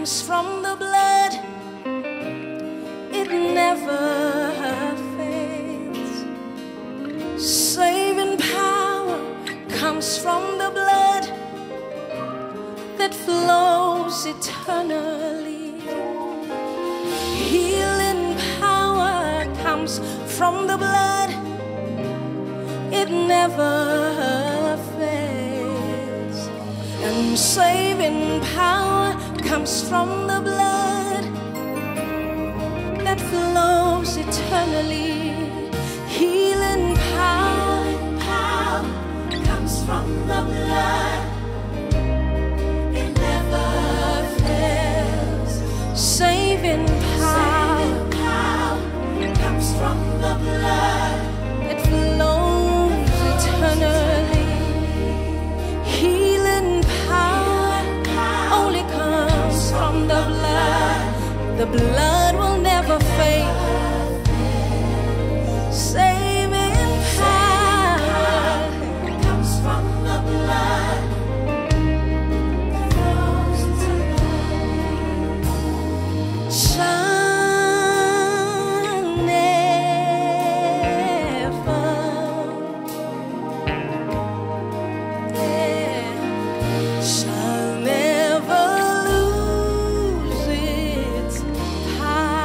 comes from the blood. It never fails. Saving power comes from the blood that flows eternally. Healing power comes from the blood. It never fails. And saving power comes from the blood that flows eternally. Healing power comes from the blood. It never fails. Saving power comes from the blood that flows eternally. Healing power only comes from the blood. The blood will never fade. Saving power comes from the blood. Shall never, shall never lose its power.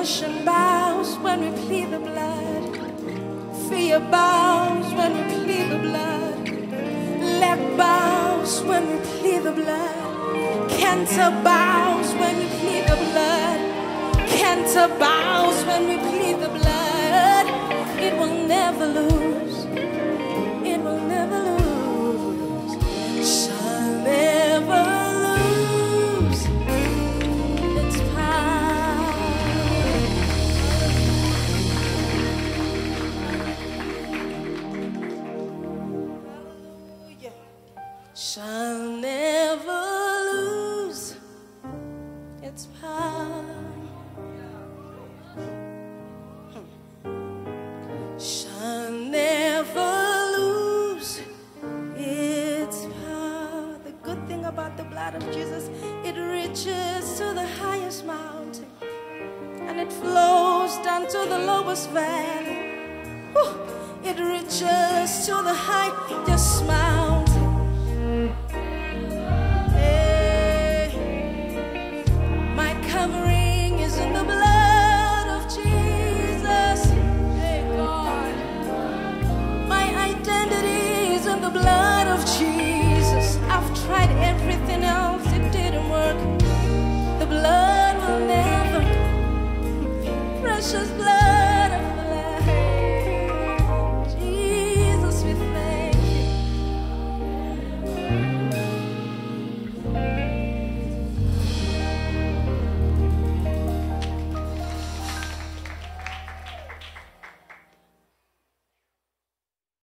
Depression bows when we plead the blood. Fear bows when we plead the blood. Lack bows when we plead the blood. Cancer bows when we plead the blood. Cancer bows when we plead the blood. It will never lose. It will never lose. Shall never lose its power. Shall never lose its power. Shall never lose its power. The good thing about the blood of Jesus, it reaches to the highest mountain and it flows down to the lowest valley. It reaches to the highest mountain.